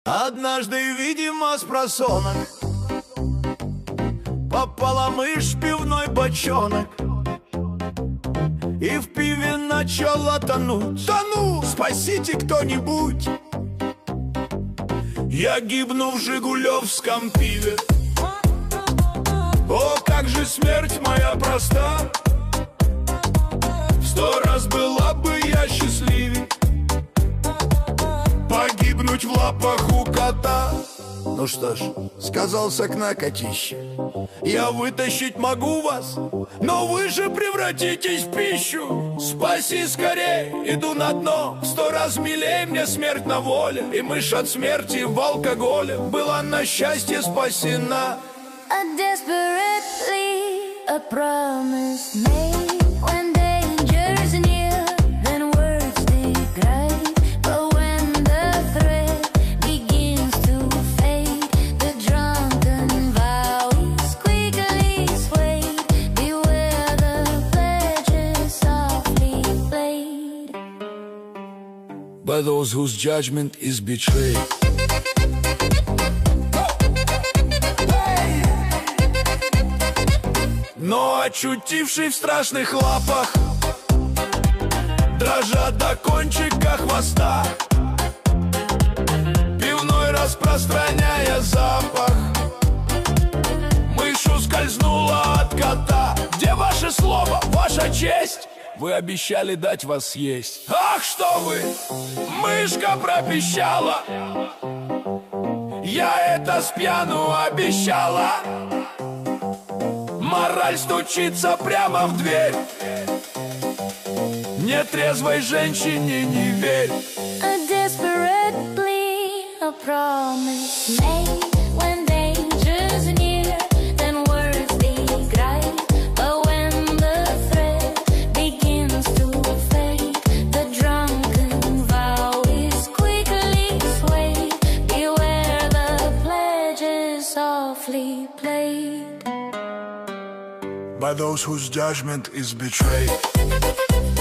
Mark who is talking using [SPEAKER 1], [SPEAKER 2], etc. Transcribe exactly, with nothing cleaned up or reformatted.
[SPEAKER 1] Однажды, видимо, с просонок попала мышь в пивной бочонок, и в пиве начала тонуть. Тону! Спасите кто-нибудь! Я гибну в жигулевском пиве. О, как же смерть моя проста! В сто раз была бы я счастливей погибнуть в лапах у кота. Ну что ж, сказал с окна котище: я вытащить могу вас, но вы же превратитесь в пищу. Спаси скорей, иду на дно. В сто раз милей мне смерть на воле, и мышь от смерти в алкоголе была на счастье спасена.
[SPEAKER 2] A desperate plea, a promise made. When danger's near, then words degrade. But when the thread begins to fade, the drunken vow is quickly swayed. Beware the pledges softly played
[SPEAKER 1] by those whose judgment is betrayed. Но очутивший в страшных лапах, дрожа до кончика хвоста, пивной распространяя запах, мышь ускользнула от кота. Где ваше слово, ваша честь? Вы обещали дать вас съесть. Ах, что вы! Мышка пропищала. Я это спьяну обещала. Мораль стучится прямо в дверь. Нетрезвой женщине не верь.
[SPEAKER 2] A desperate plea, a promise made. When danger's near, then words degrade. But when the thread begins to fade, the drunken vow is quickly swayed. Beware the pledges softly played
[SPEAKER 1] by those whose judgment is betrayed.